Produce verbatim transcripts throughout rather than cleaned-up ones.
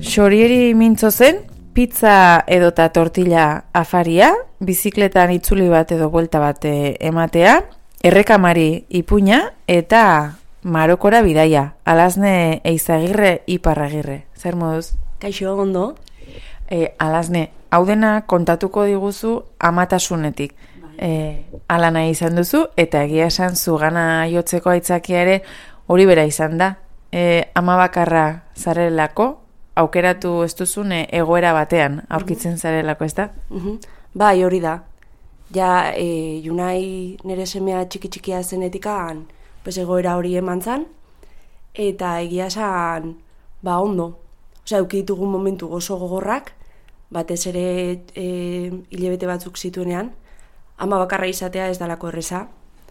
xorieri mintzo zen, pizza edota tortilla afaria, bizikletan itzuli bat edo buelta bat ematea, errekamari ipuña eta Marokora bidaia. Alasne Eizagirre Iparragirre. Zer moduz? Kaixo, ondo. E, Alasne, hau dena kontatuko diguzu amatasunetik. E, ala nahi izan duzu, eta egia esan zugana jotzeko aitzakia ere hori bera izan da. E, ama bakarra zarelako, aukeratu ez duzune egoera batean aurkitzen zarelako, ez da? Uh-huh. Bai, hori da. Ja, e, Junai nire semea txiki-txikia zenetikan, pues egoera hori eman zan, eta egia esan, ba ondo. Osea, eukitugun momentu oso gogorrak, batez ere e, hilabete batzuk zituenean, ama bakarra izatea ez dalako erreza,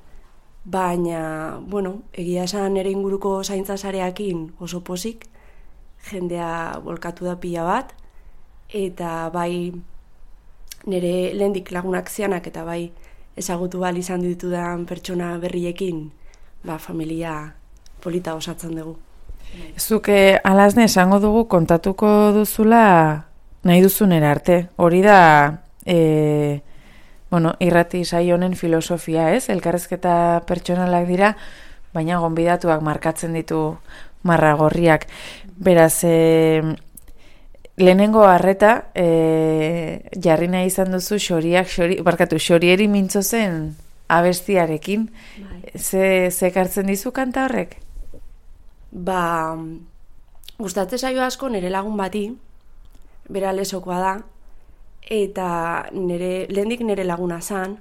baina, bueno, egia esan nire inguruko zaintza sareakin oso pozik, jendea bolkatu da pila bat, eta bai nire lehendik lagunak zianak eta bai ezagutu bal izan ditudan pertsona berriekin, ba, familia polita osatzen dugu. Zuke Alasne esango dugu kontatuko duzula nahi duzunera arte. Hori da, e, bueno, irrati saio honen filosofia, ez? Elkarrezketa pertsonalak dira, baina gonbidatuak markatzen ditu marragorriak. Beraz, e, lehenengo harreta, e, jarri nahi izan duzu xoriak, xori, barkatu, xorieri mintzo zen abestiarekin. Ze, ze kartzen dizu kanta horrek? Ba, gustatzen zaio asko nire lagun bati, bera lesokoa da, eta nire, lehendik nire laguna zan,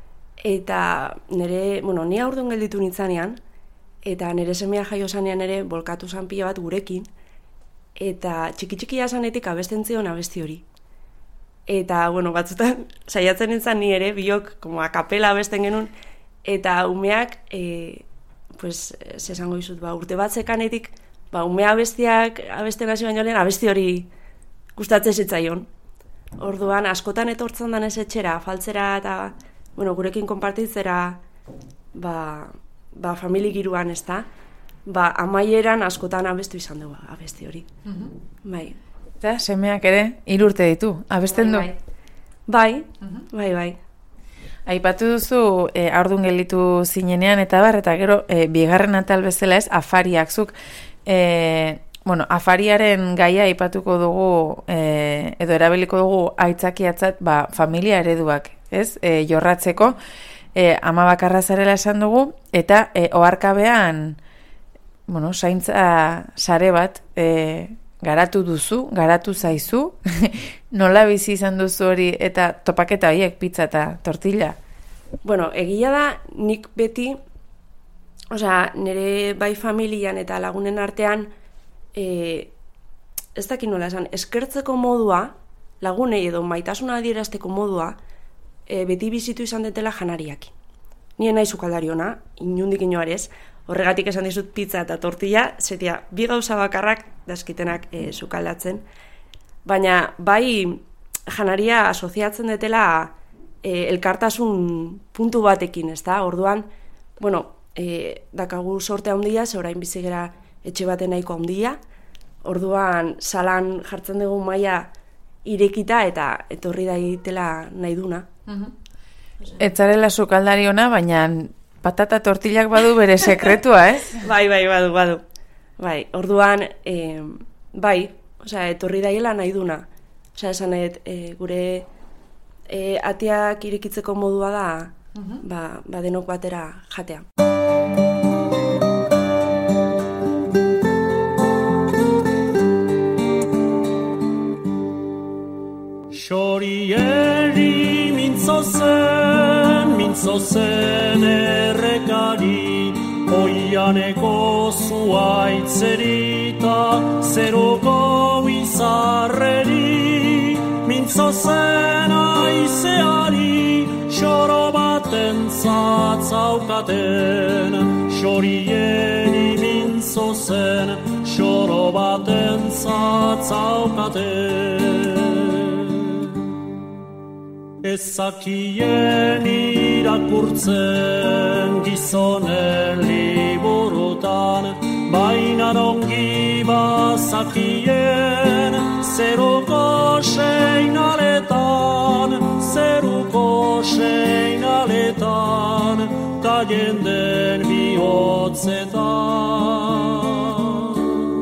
eta nire, bueno, ni aurdun gelditu nintzanean, eta nire semea jaio zanean ere bolkatu zan pila bat gurekin, eta txiki-txikia zanetik abesten zion abesti hori. Eta, bueno, batzutan, saiatzen nintzen ni ere, biok, como a kapela abesten genuen, eta umeak, e, pues, zesango izut, ba, urte bat zekanetik, ba, umea abestiak abesten hasi baino lehen, abesti hori gustatzen zitzaion. Orduan, askotan etortzen danez etxera, faltzera eta, bueno, gurekin konpartitzera, ba, ba, famili giruan, ez da, ba, amaieran askotan abestu izan dugu, abesti hori. Uh-huh. Bai. Eta, semeak ere, hiru urte ditu, abesten bai, du? Bai, uh-huh. bai, bai. Aipatu duzu, e, aurdun gelditu zinenean, eta bar, eta gero, e, bigarren atal bezala ez, afariak zuk, e, bueno, afariaren gaia aipatuko dugu, e, edo erabiliko dugu aitzakiatzat, ba, familia ereduak, ez, e, jorratzeko, e, ama bakarra zarela esan dugu, eta e, oharkabean, bueno, zaintza sare bat, e, garatu duzu, garatu zaizu, nola bizi izan duzu hori, eta topaketa horiek, pizza eta tortilla? Bueno, egia da, nik beti, osea, nire bai familian eta lagunen artean, e, ez dakit nola esan, eskertzeko modua, lagunei edo maitasuna adierazteko modua, e, beti bizitu izan detela janariakin. Nien nahi sukaldari ona, inundik inoarez, horregatik esan dizut pizza eta tortilla, zetia, bi gauza bakarrak daskitenak e, sukaldatzen, baina bai janaria asoziatzen detela e, elkartasun puntu batekin, ez da? Orduan, bueno, e, dakagu sorte handia, ze orain bizigera etxe baten nahiko handia, orduan salan jartzen dugu maila irekita eta etorri daitela nahi duna. Uh-huh. Etzarela sukaldari ona, baina patata tortillak badu bere sekretua, ez? Eh? Bai, bai, badu, badu. Bai, orduan, e, bai, osea, etorri daiela nahi duna. Osea, esan et, e, gure e, atiak irekitzeko modua da, uh-huh. ba, ba denok batera jatea. Xorieri mintzo zen, mintzo zen errekari, oianeko zuaitzerita, zeruko bizarreri, mintzo zen aizeari, xoro baten zatzaukaten, xorieri mintzo zen, xoro baten zatzaukaten. Ezakien irakurtzen gizonen liburutan, baina ongi bazakien, zeruko seinaletan, zeruko seinaletan, ta jenden bihotzetan.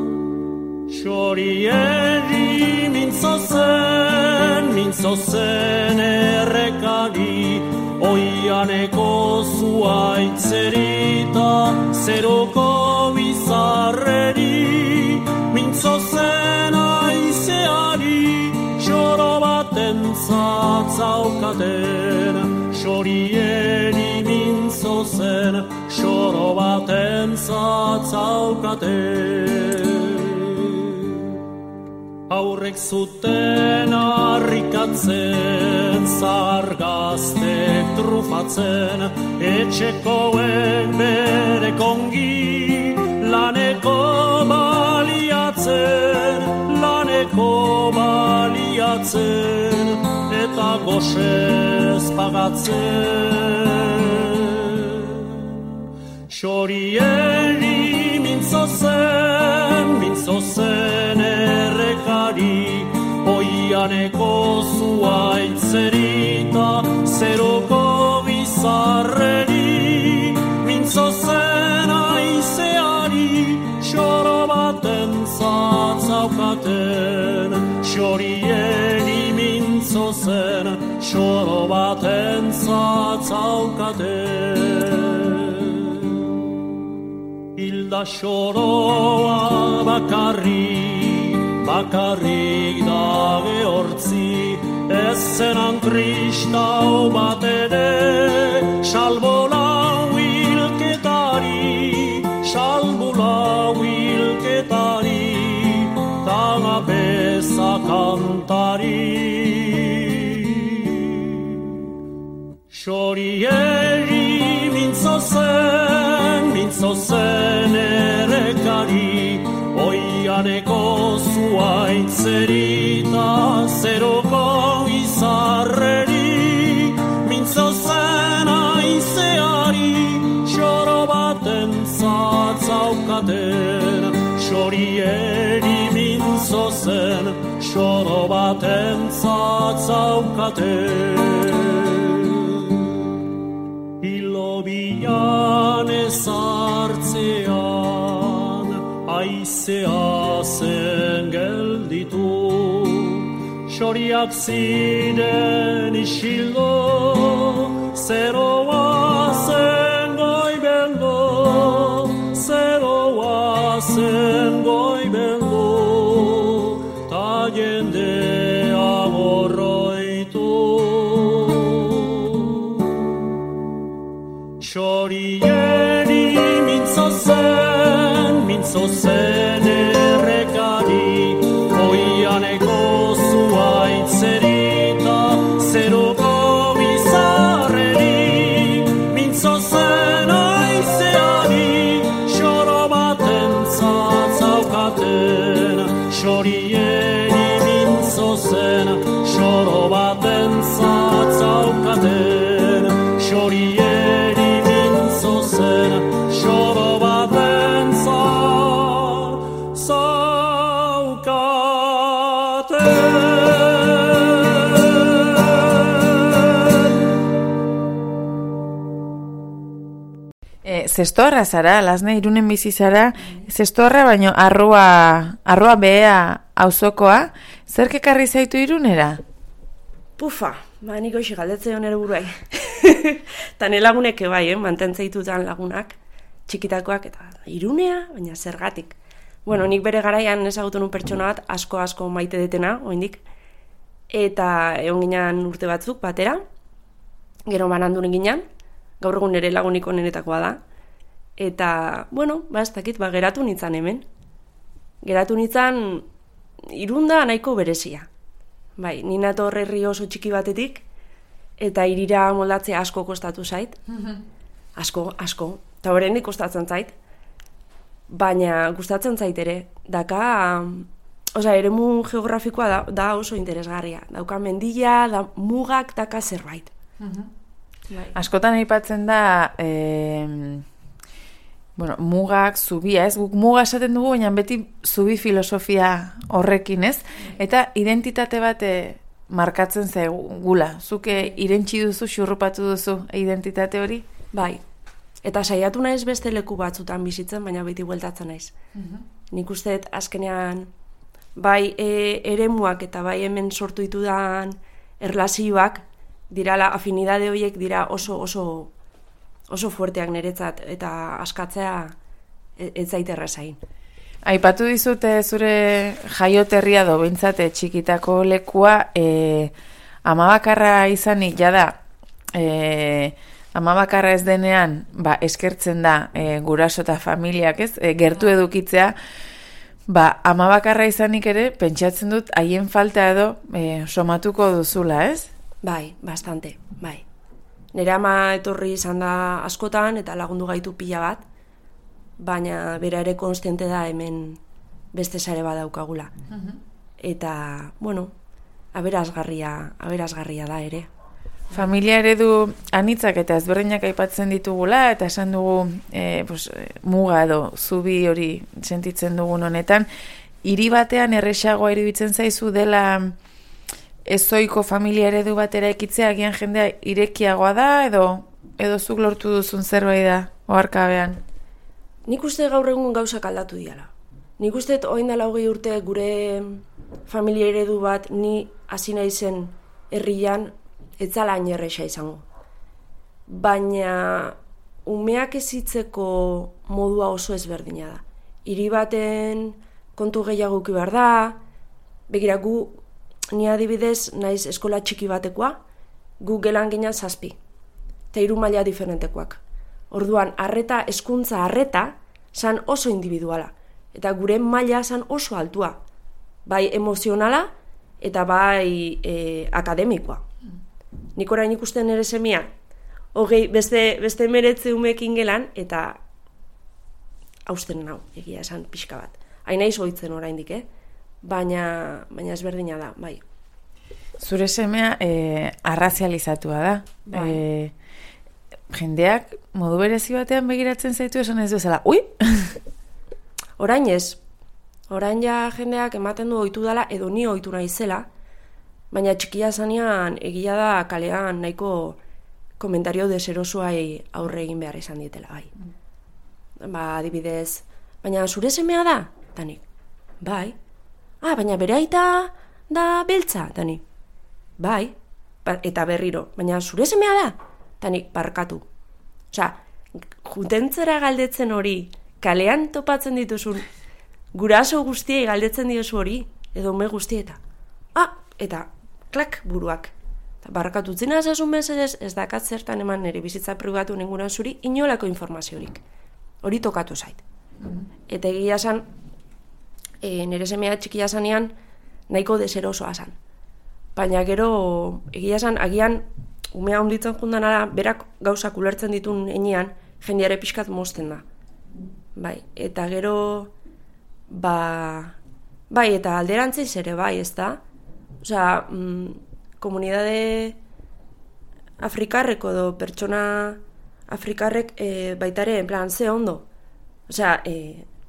Xorieri mintzo zen, mintzo zen errekari, oianeko zuaitzerita, zeruko bizarreri, mintzo zen aizeari, xoro baten zatzaukaten, xorieri mintzo zen, xoro baten zatzaukaten. Aurrek zuten harrikatzen, zargaztek trufatzen, etxekoen bere kongi, laneko baliatzen, laneko baliatzen, eta goxez pagatzen. Xorieri mintzo zen, mintzo zen errekari, oianeko zuaitzerita, zeruko bizarreri, mintzo zen aizeari, xoro baten zatzaukaten, xorieri mintzo zen, xoro baten zatzaukaten. Hilda xoroa bakarrik, bakarrik da gehortzi, ez zenan kristau bat ere, salbo lau hilketari, salbo lau hilketari, tana beza kantari. Xorieri mintzo zen, mintzo zen errekari, oianeko zuaitzerita, zeruko izarreri, mintzo zen aizeari, xoro baten zatzaukaten, xorieri mintzo zen, xoro baten zatzaukaten. Bilan ezartzean, aizea zen gelditu, xoriak ziren isildo, zeroa zen goibeldo, zeroa zen goibeldo, ta jendea gorroitu. Xorieri mintzo zen, mintzo zen errekari, oianeko zuaitzerita, zeruko bizarreri, mintzo zen aizeari, xoro baten zatzaukaten, xorieri mintzo zen, xoro baten zatzaukaten, xorieri xoro baten E, zestorra zara, Lasne, Irunen bizi zara, zestorra baino arrua, arrua behea auzokoa, zerk ekarri zaitu Irunera? Pufa, ba, niko isi galdetze honero buruai. Tane lagunek bai, eh, mantentzeitutan lagunak, txikitakoak, eta Irunea, baina zergatik. Bueno, nik bere garaian ezagutu nun pertsona bat, asko-asko maite detena, oindik, eta egon ginen urte batzuk batera, gero banandu ginen, gaur egun nire lagunik onenetakoa da, eta, bueno, ba, ez dakit, ba, geratu nintzen hemen. Geratu nintzen Irunda nahiko berezia. Bai, nina torrerri oso txiki batetik, eta irira moldatzea asko kostatu zait. Asko, asko. Eta horrenik kostatzen zait. Baina gustatzen zait ere. Daka, osea, eremu geografikoa da, da oso interesgarria. Dauka mendia, da mugak daka zerbait. Bai. Askotan aipatzen da, eh, bueno, mugak, zubia, ez? Guk muga esaten dugu, baina beti zubi filosofia horrekin, ez? Eta identitate bat e, markatzen zaigula. Zuke irentsi duzu, xurrupatu duzu identitate hori? Bai. Eta saiatu naiz beste leku batzutan bizitzen, baina beti bueltatzen naiz. Uh-huh. Nik uste dut azkenean bai e, eremuak eta bai hemen sortu ditudan erlazioak dirala, afinidade horiek dira oso oso oso fuerteak niretzat eta askatzea ez zait errazain. Aipatu dizute zure jaioterria do behintzat txikitako lekua, e, ama bakarra izanik jada, e, ama bakarra ez denean, ba, eskertzen da e, guraso eta familiak, ez? E, gertu edukitzea, ba, ama bakarra izanik ere, pentsatzen dut, haien falta edo e, somatuko duzula, ez? Bai, bastante, bai. Nire ama etorri izan da askotan eta lagundu gaitu pila bat, baina bera ere konstiente da hemen beste sare bat daukagula. Uh-huh. Eta, bueno, aberasgarria, aberasgarria da ere. Familia eredu anitzak eta ezberdinak aipatzen ditugula, eta esan dugu e, pues, muga edo zubi hori sentitzen dugun honetan, hiri batean erresagoa iruditzen zaizu dela ezoiko familia eredu batera ekitzea, agian jendea irekiagoa da, edo edo zuk lortu duzun zerbait da, oharkabean? Nik uste gaur egun gauzak aldatu diala. Nik uste orain dela hogei urte gure familia eredu bat ni hasi naizen herrian ez zala hain erresa izango. Baina umeak ezitzeko modua oso ezberdina da. Hiri baten kontu gehiago eduki behar da, begira gu ni adibidez naiz eskola txiki batekoa, gu gelan ginen zazpi, eta hiru maila diferentekoak. Orduan, arreta, hezkuntza arreta, san oso individuala, eta gure maila san oso altua, bai emozionala eta bai e, akademikoa. Nik orain ikusten nire semia, hogei, beste, beste meretze umekin gelan, eta hausten nau, egia esan pixka bat. Hain naiz ohitzen oraindik, eh? Baina, baina ezberdina da, bai. Zure semea e, arrazializatua da. Bai. E, jendeak modu berezi batean begiratzen zaitu esan ez duzela, ui! Orain ez. Orain ja jendeak ematen du ohitu dela edo ni ohitu naizela, baina txikia zanean egia da kalean nahiko komentario deserosoai aurre egin behar izan dietela, bai. Ba, adibidez, baina zure semea da? Tanik, bai. Ah, baina bere aita da beltza, Tani. Bai, ba, eta berriro, baina zure semea da? Tanik, barkatu. Osea, jutentzera galdetzen hori, kalean topatzen dituzun, guraso guztiei galdetzen diozu hori, edo ume guztieta. Ah, eta klak buruak. Barkatu zina esasun mesedez, ez dakat zertan eman nire bizitza pribatu ningunan zuri, inolako informaziorik. Hori tokatu zait. Eta egia esan, E, nire semea txikia zanean nahiko deserosoa zan. Baina gero, egia esan, agian, umea honditzen jundan ara, berak gauzak ulertzen ditun enean, jendeare pixkat mozten da. Bai, eta gero, ba, bai, eta alderantziz ere, bai, ez da? Osea, mm, komunidade afrikarreko edo pertsona afrikarrek e, baitare, en plan, ze ondo. Osea, e,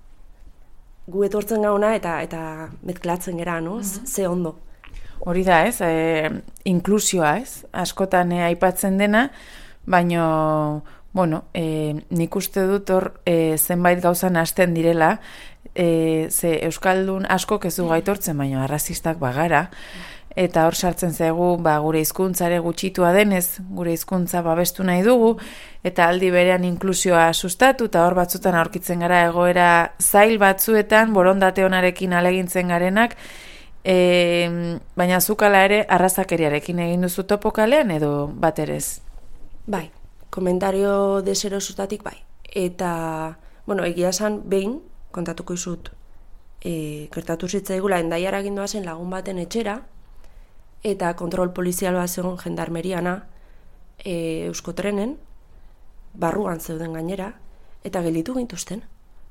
gu etortzen gauna eta eta mezklatzen gera, no? Uh-huh. Ze ondo. Hori da, ez? E, inklusioa, ez? Askotan e, aipatzen dena, baino, bueno, e, nik uste dut hor e, zenbait gauzan hasten direla, e, ze euskaldun asko kezu gaitortzen, baino arrazistak bagara, eta hor sartzen zaigu ba, gure hizkuntzare gutxitua denez, gure hizkuntza babestu nahi dugu, eta aldi berean inklusioa sustatu, eta hor batzutan aurkitzen gara egoera zail batzuetan, borondate onarekin alegintzen garenak, e, baina zukala ere arrazakeriarekin egin duzu topo kalean edo bat erez? Bai, komentario deserosutatik bai. Eta, bueno, egia esan behin, kontatuko izut, e, gertatu zitzaigula Endaiara gindoa zen lagun baten etxera, eta kontrol polizial bat zegoen jendarmeriana e, Euskotrenen, barruan zeuden gainera, eta gelditu gintuzten.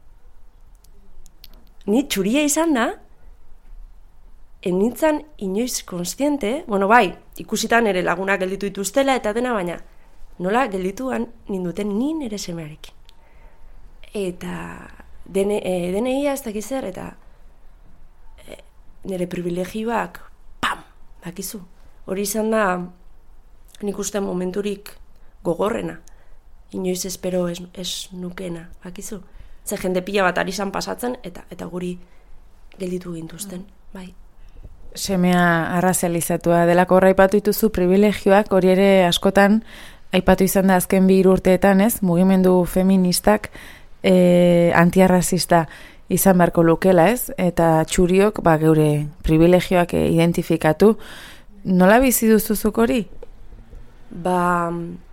Ni txuria izan da, enitzan inoiz konstiente, bueno bai, ikusitan ere lagunak gelditu dituztela eta dena, baina nola geldituan ninduten ni nere semearekin. eta dene, e, deneia ez dakiz zer, eta e, nire privilegioak, pam, dakizu. Hori izan da, nik uste momenturik gogorrena, inoiz espero ez, ez nukena, dakizu. Ze jende pila bat ari zan pasatzen, eta eta guri gelditu gintuzten, bai. Semea arrazializatua delako horra aipatu dituzu privilegioak, hori ere askotan aipatu izan da azken bi hiru urteetan, ez? Mugimendu feministak e, antiarrazista izan beharko lukela, ez? Eta txuriok, ba, geure privilegioak e, identifikatu. Nola bizi duzuzuk hori? Ba,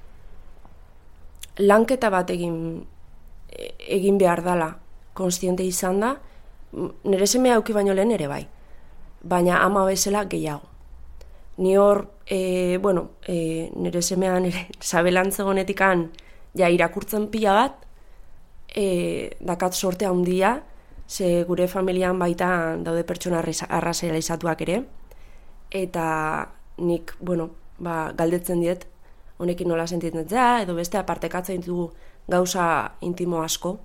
lanketa bat egin egin behar dala, konstiente izan da, nire semea auki baino lehen ere bai, baina ama bezala gehiago. Ni hor, e, bueno, e, nire semea nire sabelantzegonetikan ja irakurtzen pila bat, e, dakat sorte handia, ze gure familian baita daude pertsona arrazializatuak ere, eta nik, bueno, ba, galdetzen diet, honekin nola sentitzen dut, edo beste apartekatzen dugu gauza intimo asko.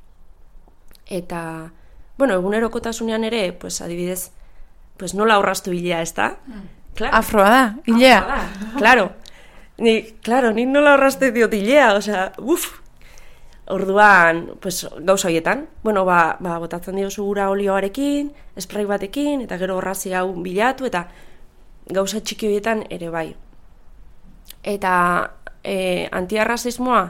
Eta, bueno, egunerokotasunean ere, pues, adibidez, pues, nola horraztu hilea, ez da? Mm. Claro. Afroa da, hilea. Afroa da, claro. Ni, claro, ni nola horrazte diot hilea, osea, uff. Orduan, pues, gauza horietan, bueno, ba, ba, botatzen diozu gura olioarekin, spray batekin, eta gero horrazi hau bilatu, eta gauza txiki horietan ere bai. Eta e, antiarrazismoa,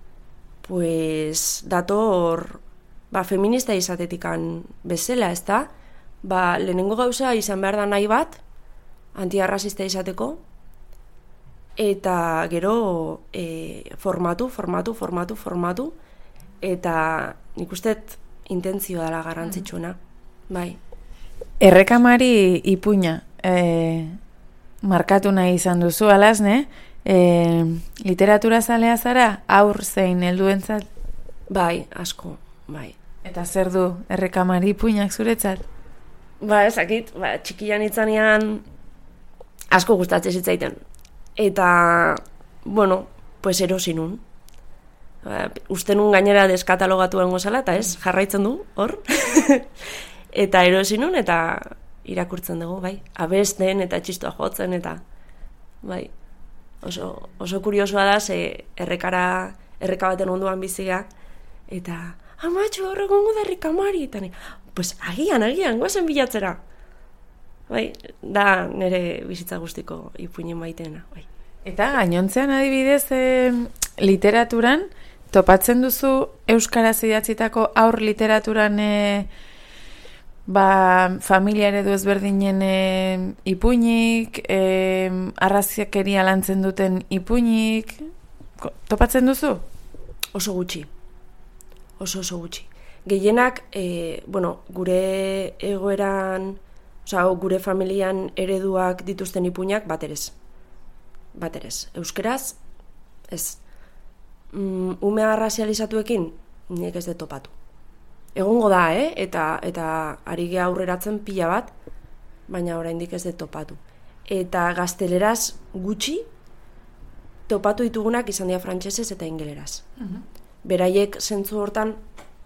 pues, dator, ba, feminista izatetikan bezala, ez da? Ba, lehenengo gauza izan behar da nahi bat, antiarrazista izateko, eta gero e, formatu, formatu, formatu, formatu, eta nik usteet intentzioa dela garrantzitsuena, bai. Errekamari ipuina e, markatu nahi izan duzu, alazne, e, literatura zalea zara, aur zein helduentzat? Bai, asko, bai. Eta zer du errekamari ipuinak zuretzat? Ba, ezakit, ba, txikian itzanean asko gustatzen zitzaiten. Eta, bueno, pues erosinun. Ba, uste nun gainera deskatalogatu gozala, eta ez, jarraitzen du, hor. Eta erosinun, eta irakurtzen dugu, bai. Abesten eta txistoa jotzen, eta, bai. Oso, oso kuriosoa da, ze errekara, erreka baten onduan bizia, eta, amatxo, horregongo da errekamari, eta ni, pues, agian, agian, guazen bilatzera. Bai, da nire bizitza guztiko ipuinen baitena, bai. Eta gainontzean adibidez e, literaturan, topatzen duzu euskaraz idatzitako aur literaturan e, ba, familia eredu ezberdinen e, ipuinik, e, arraziakeria lantzen duten ipuinik, topatzen duzu? Oso gutxi, oso oso gutxi. Gehienak, e, bueno, gure egoeran, Osa, gure familian ereduak dituzten ipuinak baterez. Baterez. Euskeraz, ez. Mm, ume arrazializatuekin, nik ez dut topatu. Egongo da, eh? Eta, eta ari geha aurreratzen pila bat, baina oraindik ez dut topatu. Eta gazteleraz gutxi, topatu ditugunak izan dira frantsesez eta ingeleraz. Uh-huh. Beraiek zentzu hortan,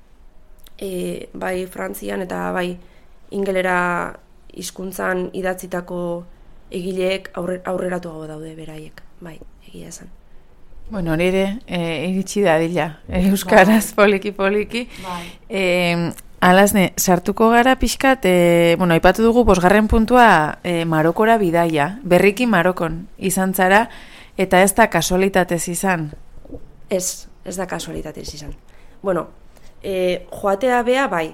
e, bai Frantzian eta bai ingelera hizkuntzan idatzitako egileek aurre, aurreratuago daude beraiek, bai, egia esan. Bueno, hori ere, e, iritsi da dila, euskaraz bai. poliki poliki. Bai. E, alazne, sartuko gara pixkat, e, bueno, aipatu dugu bosgarren puntua e, Marokora bidaia, berriki Marokon izan zara, eta ez da kasualitatez izan. Ez, ez da kasualitatez izan. Bueno, e, joatea bea bai,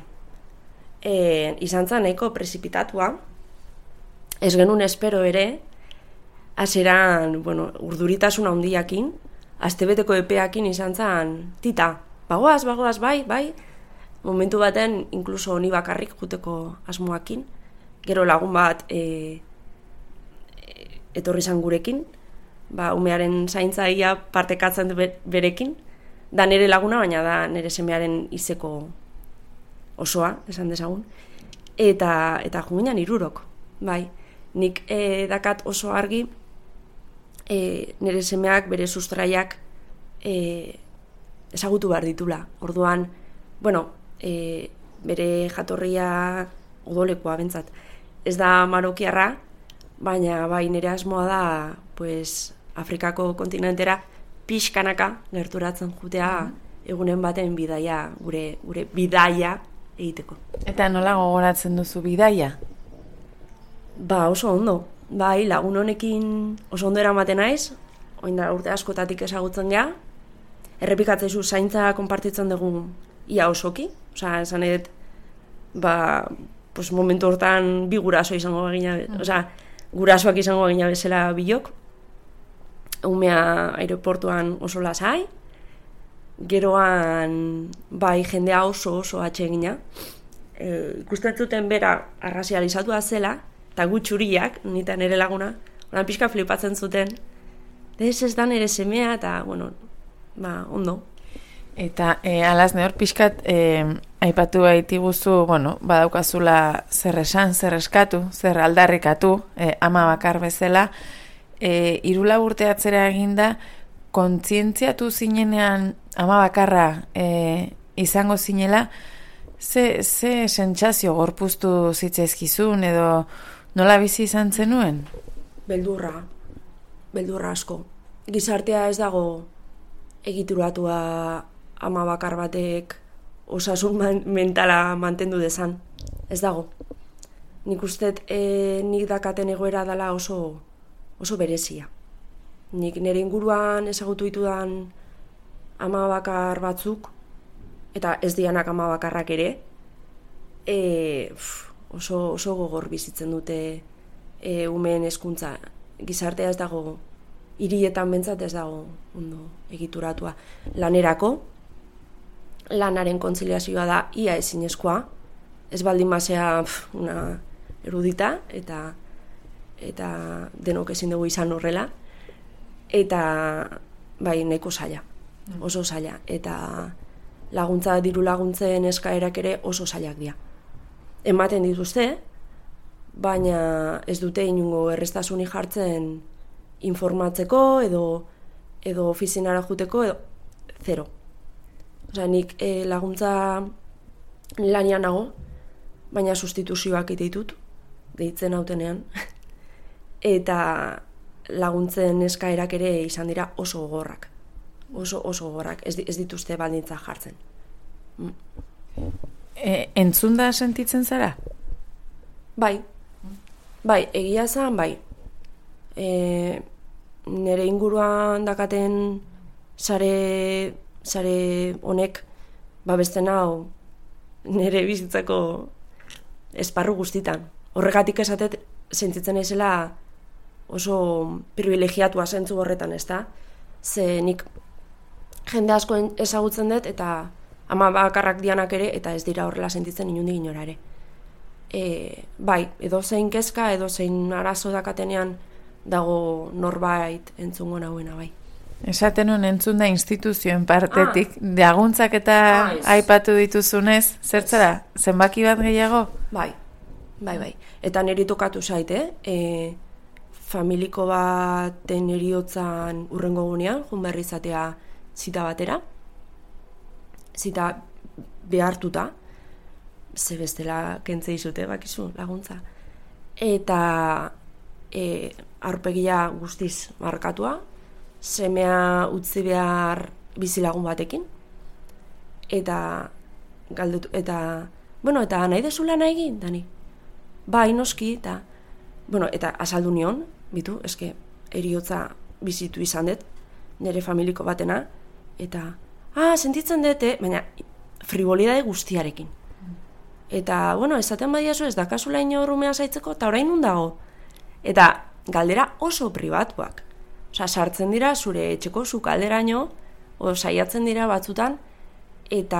E, izan zen nahiko prezipitatua, ez genuen espero ere, hasieran, bueno, urduritasun handiakin, astebeteko epeakin izan zen tita, bagoaz, bagoaz, bai, bai, momentu baten, inkluso ni bakarrik juteko asmoakin, gero lagun bat e, e, etorri zan gurekin, ba, umearen zaintzaia partekatzen berekin, da nire laguna, baina da nire semearen izeko osoa, esan dezagun, eta eta junginan hirurok, bai. Nik e, dakat oso argi e, nire semeak bere sustraiak e, ezagutu behar ditula. Orduan, bueno, e, bere jatorria odolekoa bentzat. Ez da marokiarra, baina bai nire asmoa da, pues, Afrikako kontinentera pixkanaka gerturatzen jutea egunen baten bidaia, gure, gure bidaia egiteko. Eta nola gogoratzen duzu bidaia? Ba, oso ondo. Bai, lagun honekin oso ondo eramaten naiz, orain da urte askotatik ezagutzen gea. Errepikatzaizu zaintza konpartitzen dugu ia osoki, osea, esan edet, ba, pues momentu hortan bi guraso izango bagina, mm. osea, gurasoak izango bagina bezala bilok. Umea aeroportuan oso lasai, geroan bai jendea oso oso atsegina. E, ikusten zuten bera arrazializatua zela, eta gutxuriak, nita nire laguna, oran pixka flipatzen zuten, ez ez da nire semea, eta, bueno, ba, ondo. Eta e, alaz nehor pixkat e, aipatu baitiguzu, bueno, badaukazula zer esan, zer eskatu, zer aldarrikatu, e, ama bakar bezala, e, irula urte atzera eginda, kontzientziatu zinenean ama bakarra e, izango zinela, ze, ze sentsazio gorpuztu zitzaizkizun edo nola bizi izan zenuen? Beldurra, beldurra asko. Gizartea ez dago egituratua ama bakar batek osasun man, mentala mantendu dezan. Ez dago. Nik ustet e, nik dakaten egoera dela oso, oso berezia. Nik nire inguruan ezagutu ditudan ama bakar batzuk, eta ez dianak ama bakarrak ere, e, pff, oso, oso gogor bizitzen dute e, umeen hezkuntza. Gizartea ez dago, hirietan bentzat ez dago ondo egituratua. Lanerako, lanaren kontziliazioa da ia ezinezkoa, ez baldin basea pff, una erudita, eta, eta denok ezin dugu izan horrela, eta bai nahiko zaila, oso zaila, eta laguntza, diru laguntzen eskaerak ere oso zailak dira. Ematen dituzte, baina ez dute inungo erreztasunik jartzen informatzeko edo edo ofizinara juteko edo zero. Osea, nik e, laguntza lanian nago, baina sustituzioak ite ditut, deitzen hautenean, eta laguntzen eskaerak ere izan dira oso gogorrak. Oso, oso gogorrak, ez, ez dituzte baldintza jartzen. Mm. E, entzunda sentitzen zara? Bai, bai, egia zan, bai. E, nire inguruan dakaten sare, sare honek babesten hau nire bizitzako esparru guztitan. Horregatik esatet sentitzen ezela oso privilegiatua zentzu horretan, ez da? Ze nik jende asko ezagutzen dut eta ama bakarrak dianak ere eta ez dira horrela sentitzen inundik inora ere. E, bai, edo zein kezka, edo zein arazo dakatenean dago norbait entzungo nahuena, bai. Esaten hon entzun da instituzioen partetik, ah. Laguntzak eta ah, aipatu dituzunez, zertzara, zenbaki bat gehiago? Bai, bai, bai. Eta niri tokatu zaite, e, familiko baten eriotzan urrengo gunean, jun berri izatea zita batera, zita behartuta, ze bestela kentze izute, bakizu, laguntza. Eta e, aurpegia guztiz markatua, semea utzi behar bizilagun batekin, eta galdetu, eta, bueno, eta nahi dezula nahi egin, Dani? Bai, noski, eta, bueno, eta azaldu nion, bitu, eske, eriotza bizitu izan dut, nire familiko batena, eta, ah, sentitzen dut, eh? Baina, frivolidade guztiarekin. Eta, bueno, esaten badiazu ez dakazula ino rumea zaitzeko, eta orain nun dago. Eta, galdera oso pribatuak. Osa, sartzen dira zure etxeko zu kalderaino, o saiatzen dira batzutan, eta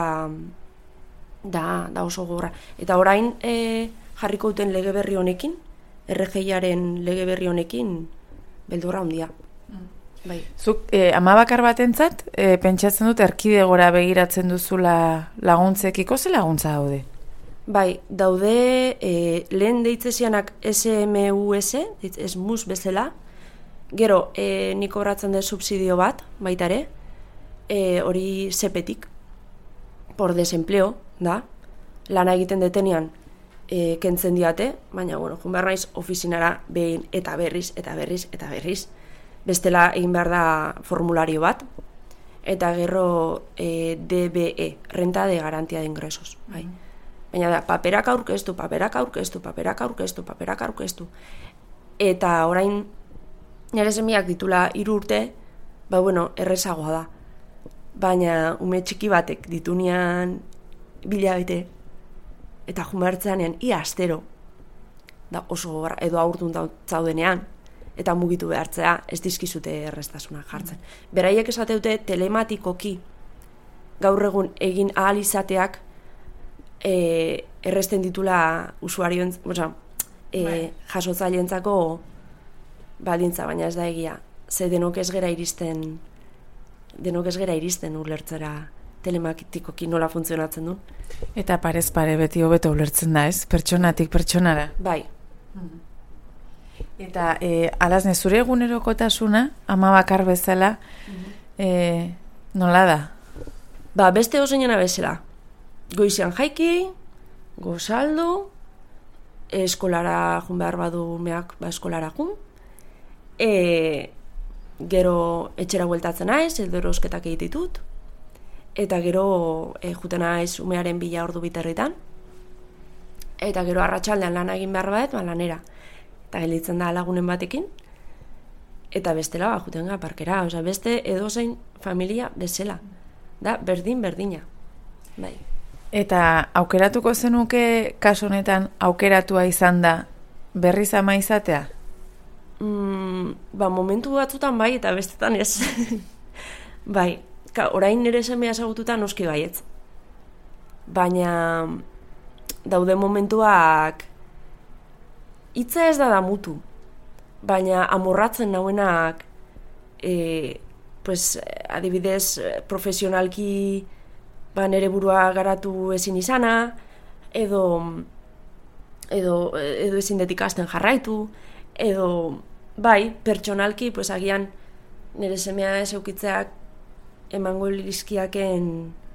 da, da oso gogorra. Eta orain e, jarriko duten lege berri honekin, R G I-aren lege berri honekin, beldurra handia. Bai. Zuk eh, ama bakar batentzat, eh, pentsatzen dut erkidegora begiratzen duzula laguntzekiko, ze laguntza daude? Bai, daude e, lehen deitzezianak S M U S, ez mus bezala, gero e, nik kobratzen dut subsidio bat, baita ere, e, hori sepetik. por desempleo, da, lana egiten detenean e, kentzen diate, baina, bueno, jun behar naiz ofizinara behin eta berriz, eta berriz, eta berriz, bestela egin behar da formulario bat, eta gero e, D B E, renta de garantía de ingresos, bai. Baina da, paperak aurkeztu, paperak aurkeztu, paperak aurkeztu, paperak aurkeztu. Eta orain, nire semiak ditula hiru urte, ba bueno, errezagoa da. Baina ume txiki batek ditunean bilabete, eta jumartzeanean ia astero, da oso gogorra, edo aurtun zaudenean, eta mugitu behartzea, ez dizkizute erreztasunak jartzen. Beraiek esateute telematikoki gaur egun egin ahal izateak e, erresten ditula usuarioen, oza, e, jasotzailentzako baldintza, baina ez da egia. Ze denok ez gera iristen, denok ez gera iristen ulertzera telematikoki nola funtzionatzen duen. Eta parez pare beti hobeto ulertzen da, ez? Pertsonatik pertsonara. Bai. Eta e, alazne, zure egunerokotasuna, ama bakar bezala, e, nola da? Ba, beste ozenena bezala. Goizean jaiki, gozaldu, eskolara jun behar badu meak, ba, eskolara jun, e, gero etxera bueltatzen naiz, edo erosketak egititut, eta gero e, juten naiz umearen bila ordu biterritan, eta gero arratsaldean lan egin behar bat, ba, lanera. Eta gelditzen da lagunen batekin, eta bestela ba, juten ga parkera, oza, beste edozein familia bezala, da berdin berdina, bai. Eta aukeratuko zenuke kasu honetan aukeratua izan da berriz ama izatea? Mm, ba, momentu batzutan bai, eta bestetan ez. Bai, ka, orain nire semea ezagututa noski baietz. Baina daude momentuak hitza ez da damutu, baina amorratzen nauenak e, pues, adibidez profesionalki ba, nere burua garatu ezin izana, edo, edo, edo ezin detik ikasten jarraitu, edo bai, pertsonalki, pues, agian nire semea ez eukitzeak emango lizkiaken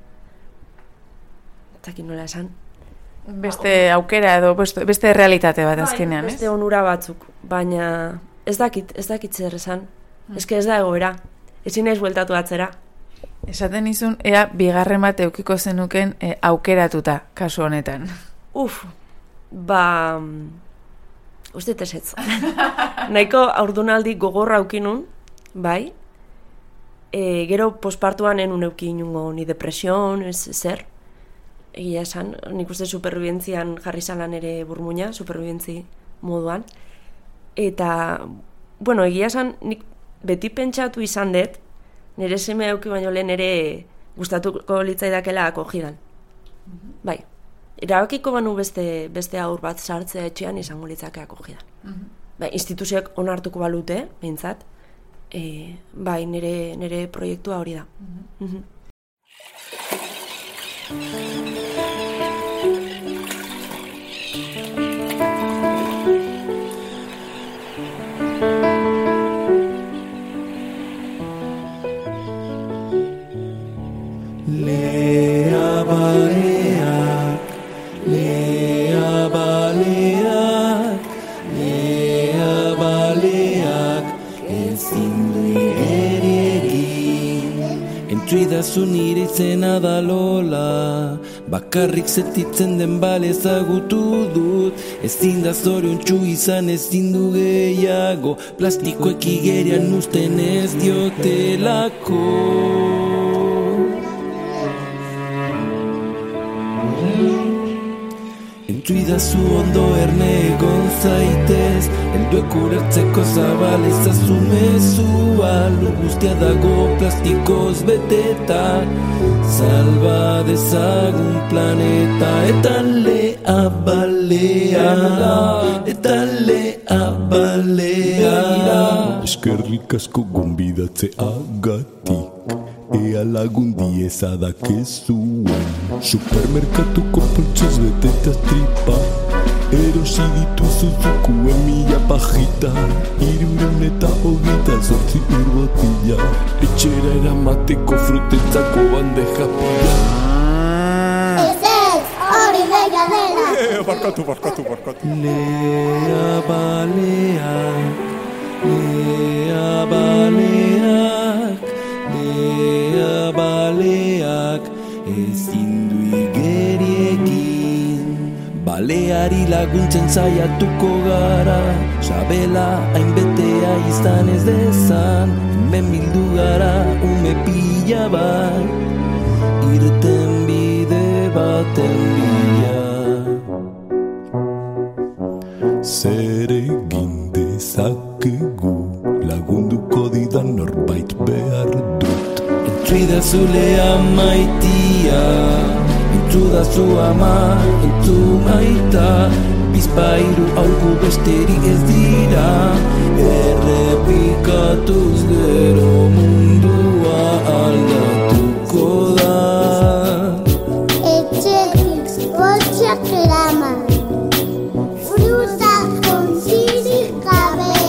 ezakin nola esan. Beste aukera edo beste realitate bat azkenean, ez? Beste onura batzuk, baina ez dakit, ez dakit zer esan. Hmm. Ez ez da egoera, ezin naiz bueltatu atzera. Esaten izun, ea bigarren bat eukiko zenuken e, aukeratuta, kasu honetan. Uf, ba, uste tesetz. Nahiko aurdunaldi gogorra aukinun, bai, e, gero pospartuan enun euki inungo ni depresion, ez zer, egia esan, nik uste superbibentzian jarri zalan ere burmuina, superbibentzi moduan, eta, bueno, egia esan, nik beti pentsatu izan dut, nire seme auki baino lehen ere gustatuko litzaidakela akogidan. Mm-hmm. Bai, erabakiko banu beste, beste aur bat sartzea etxean izango litzake akogidan. Mm-hmm. Bai, instituzioek onartuko balute, behintzat, e, bai, nire, nire proiektua hori da. Mm-hmm. Mm-hmm. Lea baleak, lea baleak, lea baleak, ezin du ere egin. Entzuidazu nire izena da Lola, bakarrik zetitzen den bale ezagutu dut. Ezin da zoriontsu izan ezin du gehiago, plastikoek igerian uzten ez diotelako. Entzuidazu ondo erne egon zaitez, helduek ulertzeko zabal ezazu mezua, lur guztia dago plastikoz beteta, salba dezagun planeta. Eta lea balea, eta lea balea, eskerrik asko gonbidatzeagatik. Ea lagundi ezadakezuen, supermerkatuko poltsoz beteta tripa, erosi dituzu zukuen mila pajita, hirureun eta hogeita zortzi urbotila, etxera eramateko frutentzako bandeja pila. dela. Eh, barkatu, barkatu, barkatu. Lea baleak, lea baleak, lea baleak, ezin du igeriekin. Baleari laguntzen saiatuko gara, sabela hainbetea izan ez dezan, hemen bildu gara ume pila bat, irten bide baten bila. Zer egin dezakegu, lagunduko didan norbait behar dut. Entzuidazu lea maitia, entzudazu ama, entzu maita, bizpairu aurku besterik ez dira, errepikatuz gero mundua aldatuko da. Etxetik botxak eraman, frutak ontzirik gabe,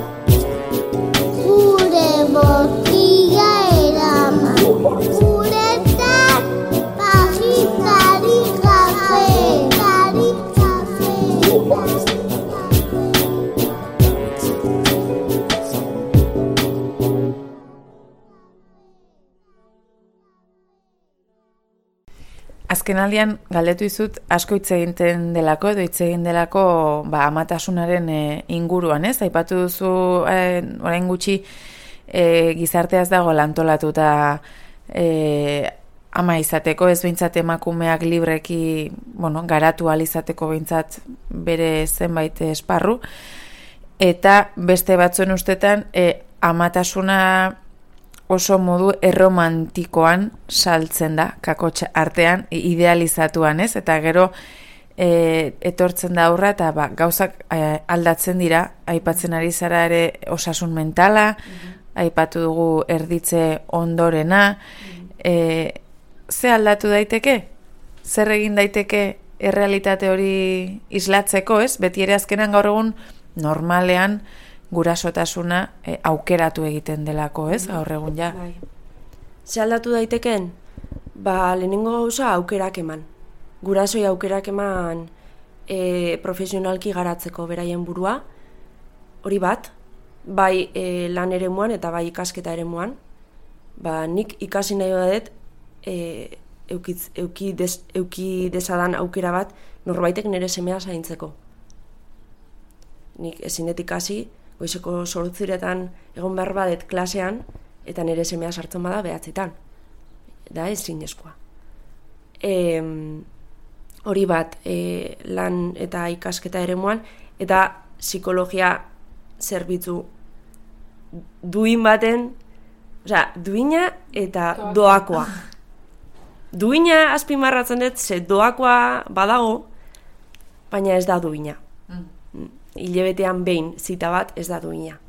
gure botila eraman, guretak pagitarik gabe, tarik gabe. Azkenaldian galdetu izut asko hitz egiten delako edo hitz egin delako ba, amatasunaren e, inguruan, ez? Aipatu duzu e, orain gutxi e, gizarteaz dago lantolatuta e, ama izateko, ez behintzat emakumeak libreki, bueno, garatu ahal izateko behintzat bere zenbait esparru, eta beste batzuen ustetan e, amatasuna oso modu erromantikoan saltzen da, kakotx artean, idealizatuan, ez? Eta gero e, etortzen da aurra eta ba, gauzak e, aldatzen dira, aipatzen ari zara ere osasun mentala, mm-hmm. aipatu dugu erditze ondorena, mm-hmm. e, ze aldatu daiteke? Zer egin daiteke errealitate hori islatzeko, ez? Beti ere azkenan gaur egun normalean gurasotasuna e, aukeratu egiten delako, ez? Gaur egun ja. Bai. Ze aldatu daiteken? Ba, lehenengo gauza aukerak eman. Gurasoi aukerak eman e, profesionalki garatzeko beraien burua. Hori bat, bai e, lan eremuan eta bai ikasketa eremuan. Ba, nik ikasi nahi badet e, eukitz, euki, des, euki desadan aukera bat norbaitek nire semea zaintzeko. Nik ezinet ikasi, goizeko sortziretan egon behar badet klasean, eta nire semea sartzen bada behatzitan. Da ez zinezkoa. E, hori bat, e, lan eta ikasketa eremuan, eta psikologia zerbitzu duin baten, osea, duina eta doakoa. Duina azpimarratzen dut, ze doakoa badago, baina ez da duina. Hilebetean behin zita bat ez da duina.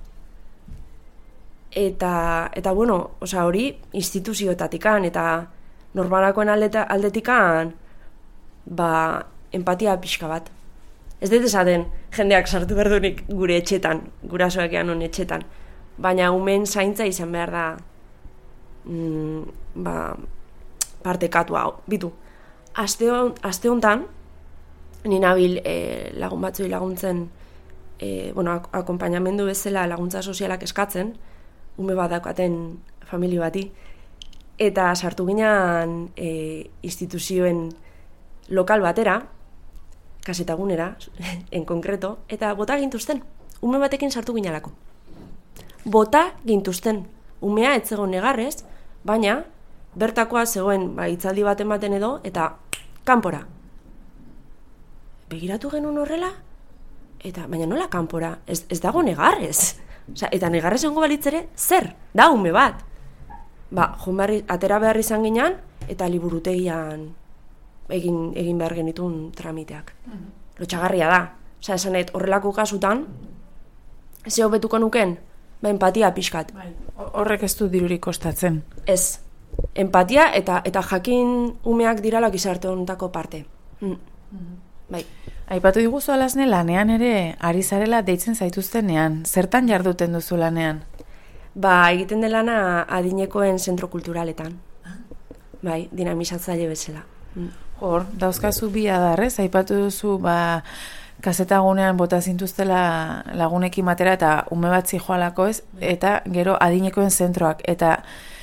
Eta, eta bueno, oza, hori instituzioetatikan eta norbanakoen aldeta, aldetikan ba, empatia pixka bat. Ez dut esaten jendeak sartu berdunik gure etxetan, gurasoak ean hon etxetan, baina umen zaintza izan behar da mm, ba, partekatua. Bitu, aste, on, aste hontan, ni nabil e, lagun batzui laguntzen E, bueno, ak- akompainamendu bezala laguntza sozialak eskatzen, ume bat daukaten famili bati, eta sartu ginean e, instituzioen lokal batera, kasetagunera, en konkreto, eta bota gintuzten, ume batekin sartu ginalako. Bota gintuzten, umea etzegon negarrez, baina bertakoa zegoen ba, hitzaldi bat ematen edo, eta kanpora. Begiratu genuen horrela, eta baina nola kanpora, ez, ez dago negarrez. Osa, eta negarrez ongo balitzere, zer? Da ume bat. Ba, jonbarri, atera behar izan ginean, eta liburutegian egin, egin behar genitun tramiteak. Mm-hmm. Lotxagarria da. Osa, esanet, horrelako kasutan, ze hobetuko nuken, ba, empatia pixkat. Bai. Horrek ez du dirurik kostatzen. Ez. Empatia eta eta jakin umeak dirala gizarte honetako parte. Mm. Mm-hmm. Bai. Aipatu diguzu alasne lanean ere ari zarela deitzen zaituztenean. Zertan jarduten duzu lanean? Ba, egiten delana adinekoen zentro kulturaletan. Bai, dinamizatzaile bezala. Hor, dauzkazu bi adar, ez? Aipatu duzu, ba, kazetagunean bota zintuztela lagunekin batera eta ume bat zijoalako, ez? Eta gero adinekoen zentroak. Eta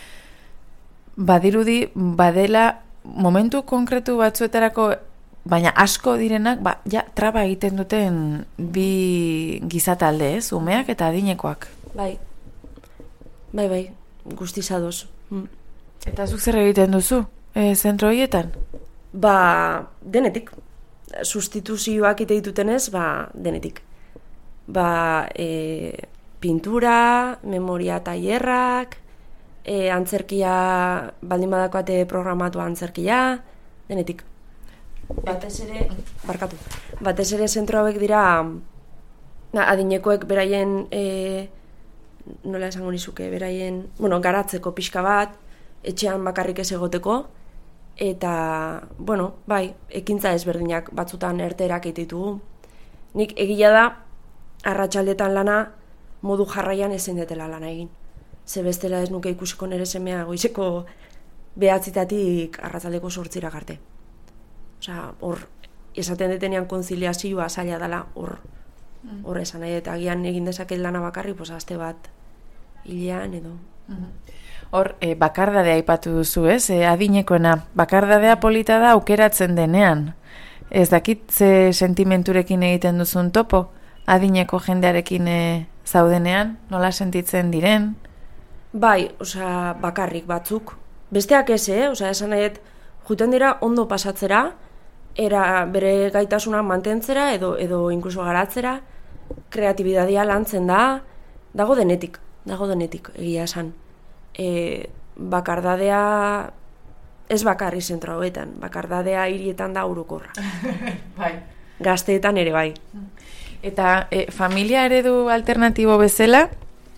badirudi, badela momentu konkretu batzuetarako, baina asko direnak, ba, ja, traba egiten duten bi gizatalde, ez? Umeak eta adinekoak. Bai, bai, bai, guztiz ados. Mm. Eta zuk zer egiten duzu, e, zentro horietan? Ba, denetik. Sustituzioak ite ditutenez, ba, denetik. Ba, e, pintura, memoria tailerrak, e, antzerkia, baldin badakoate programatu antzerkia, denetik. Batez ere, barkatu, batez ere zentro hauek dira, na, adinekoek beraien, e, nola esango nizuke, beraien, bueno, garatzeko pixka bat, etxean bakarrik ez egoteko, eta, bueno, bai, ekintza ezberdinak batzutan erterak eititugu. Nik egia da, arratsaldetan lana, modu jarraian ezin detela lana egin. Ze bestela ez nuke ikusiko nire semea goizeko behatzitatik arratsaldeko sortzira arte. Osea, hor, esaten detenean konziliazioa zaila dela, hor, hor esan nahi, eta agian egin dezaket lana bakarri, pues, aste bat hilean edo. Hor, e, bakardadea aipatu duzu, ez? E, adinekoena, bakardadea polita da aukeratzen denean. Ez dakit ze sentimenturekin egiten duzun topo? Adineko jendearekin e, zaudenean? Nola sentitzen diren? Bai, osea, bakarrik batzuk. Besteak ez, eh? Osea, esan nahiet, juten dira ondo pasatzera, era bere gaitasuna mantentzera edo edo inkluso garatzera, kreatibidadia lantzen da, dago denetik, dago denetik, egia esan. E, bakardadea ez bakarri zentro hauetan, bakardadea hirietan da urukorra. Bai. Gazteetan ere bai. Eta e, familia eredu alternatibo bezala,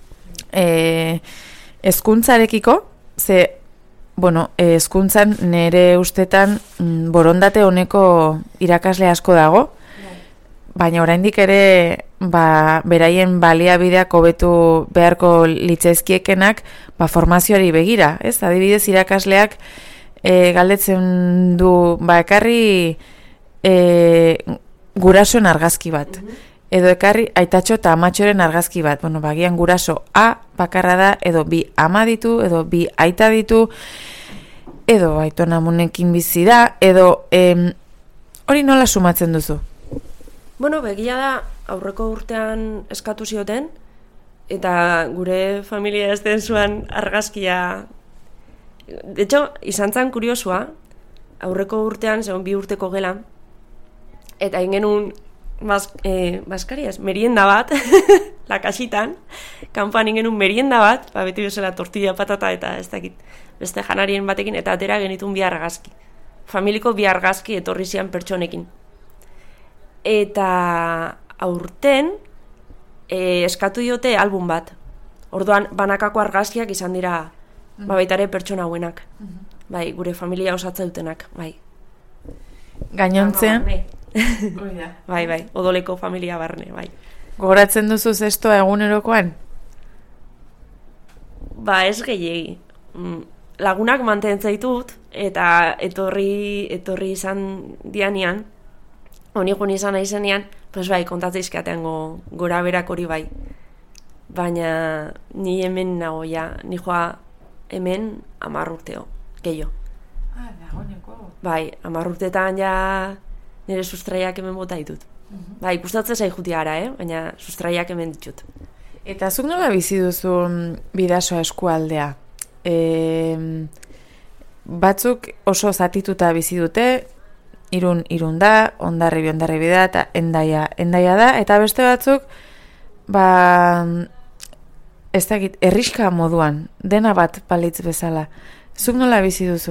e, hezkuntzarekiko, ze bueno, hezkuntzan nere ustetan mm, borondate honeko irakasle asko dago, baina oraindik ere ba, beraien baliabideak hobetu beharko litzaizkiekenak ba, formazioari begira, ez? Adibidez irakasleak e, galdetzen du ba, ekarri e, gurasoen argazki bat. Edo ekarri aitatxo eta amatxoren argazki bat. Bueno, bagian guraso A bakarra da, edo bi ama ditu, edo bi aita ditu, edo aiton amunekin bizi da, edo em, hori nola sumatzen duzu? Bueno, begia da aurreko urtean eskatu zioten, eta gure familia ez den zuen argazkia. De hecho, izan zen kuriosua, aurreko urtean, zegoen bi urteko gela, eta ingenun Bas, eh, Baskariaz, merienda bat, lakasitan, kanpoan ingenun merienda bat, ba, beti bezala tortilla patata eta ez dakit, beste janarien batekin, eta atera genitun bi argazki. Familiko bi argazki etorri zian pertsonekin. Eta aurten eh, eskatu diote album bat. Orduan, banakako argazkiak izan dira, ba, baitare pertsona hauenak. Bai, gure familia osatza dutenak, bai. Gainontzean? Bai, bai, odoleko familia barne, bai. Gogoratzen duzu zestoa egunerokoan? Ba, ez gehiegi. Lagunak mantentzen ditut, eta etorri, etorri izan dianian, honigun izan nahi zenean, pues bai, kontatzeizkateango gora berak hori bai. Baina ni hemen nago ja, ni joa hemen hamar urteo, gehiago. Ah, dagoeneko. Bai, hamar urtetan ja nire sustraiak hemen bota ditut. Uh-huh. Bai, ikustatzen zai juti gara, eh? Baina sustraiak hemen ditut. Eta zuk nola bizi duzun Bidasoa eskualdea? E, batzuk oso zatituta bizi dute, Irun, Irun da, Hondarribi, Hondarribi da, eta Endaia, Endaia da, eta beste batzuk, ba, ez dakit, herriska moduan, dena bat palitz bezala. Zuk nola bizi duzu?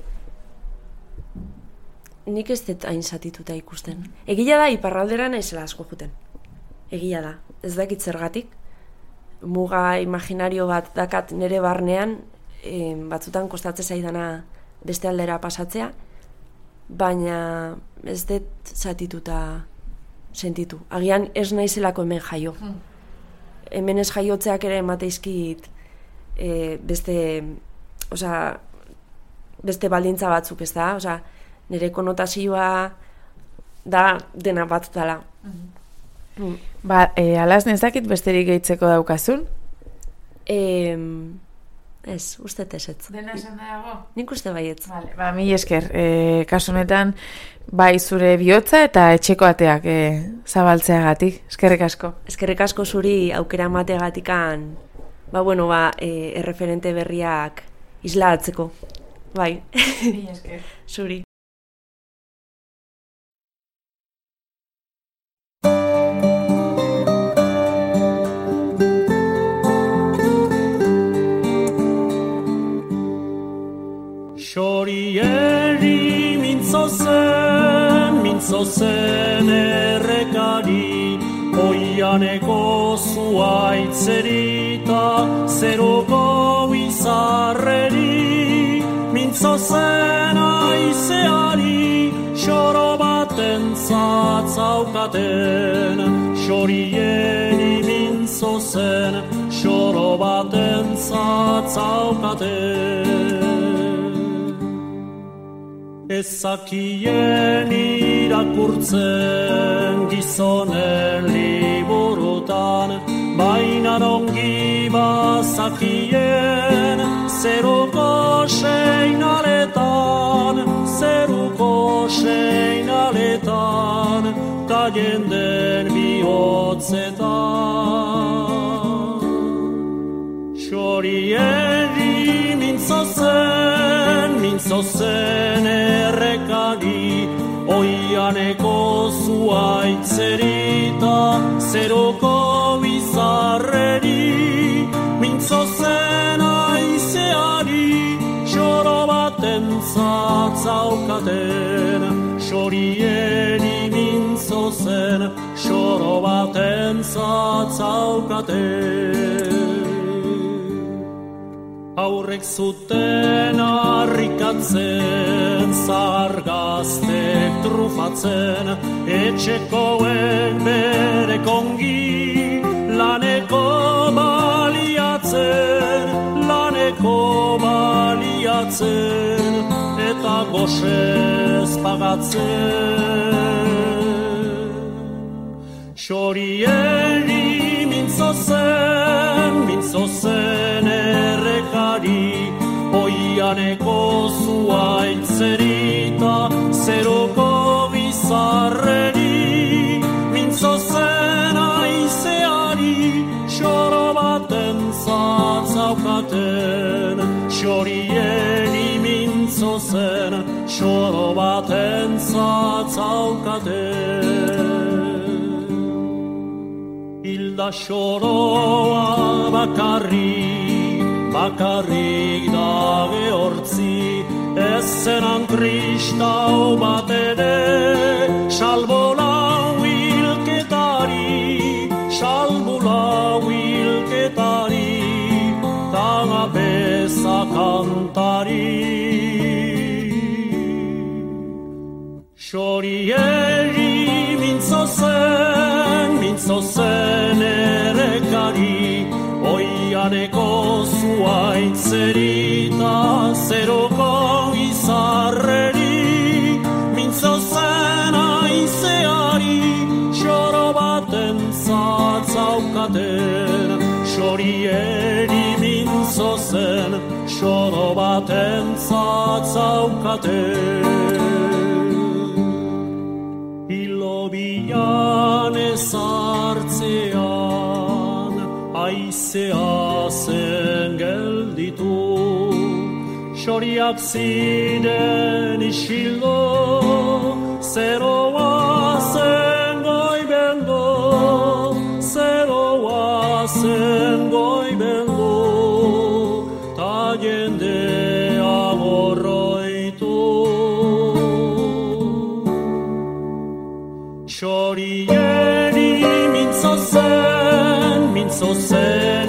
Nik ez dut hain zatituta ikusten. Egia da, iparraldera naizela asko juten. Egia da. Ez dakit zergatik. Muga imaginario bat dakat nire barnean, e, batzutan kostatzen zaidana beste aldera pasatzea, baina ez dut zatituta sentitu. Agian ez naizelako hemen jaio. Hmm. Hemen ez jaiotzeak ere emateizkit e, beste, osea, beste baldintza batzuk, ez da? Osea, nire konotazioa da dena bat dela. Mm. Ba, e, alaz nezakit besterik gehitzeko daukazun? E, ez, uste ezetz. Dena esan dago? Nik uste baietz. Vale, ba, mi esker, e, kasu honetan, bai zure bihotza eta etxeko ateak e, zabaltzeagatik. Eskerrik asko. Eskerrik asko zuri aukera emateagatikan, ba, bueno, ba, e, erreferente berriak islatzeko. Bai. Mi esker. Zuri. Xorieri mintzo zen, mintzo zen errekari, oianeko zuaitzerita, zeruko bizarreri, mintzo zen aizeari, xoro baten zatzaukaten, xorieri mintzo zen, xoro baten zatzaukaten. Ezakien irakurtzen gizonen liburutan, baina ongi bazakien zeruko seinaletan, zeruko seinaletan, ta jenden bihotzetan. Xorieri mintzo zen, mintzo zen errekari, oianeko zuaitzerita, zeruko bizarreri, mintzo zen aizeari, xoro baten zatzaukaten, xorieri mintzo zen, xoro baten zatzaukaten. Aurrek zuten harrikatzen, zargaztek trufatzen, etxekoen bere kongi, laneko baliatzen, laneko baliatzen, eta goxez pagatzen. Xorieri mintzo zen, mintzo zen errekari, oianeko zuaitzerita, zeruko bizarreri, mintzo zen aizeari, xoro baten zatzaukaten, xorieri mintzo zen, xoro baten zatzaukaten. Hilda xoroa bakarrik, bakarrik da gehortzi, ez zenan kristau bat ere, salbo lau hilketari, salbo lau hilketari, taga beza kantari. Xorieri mintzo zen, mintzo zen errekari, oianeko zuaitzerita, zeruko izarreri, mintzo zen aizeari, xoro baten zatzaukaten, xorieri mintzo zen, xoro baten zatzaukaten. Bilan ezartzean, aizea zen gelditu, xoriak ziren isildo, zeroa zen goibeldo, zeroa zen goibeldo, ta jendea gorroitu. Xorieri mintzo zen, mintzo zen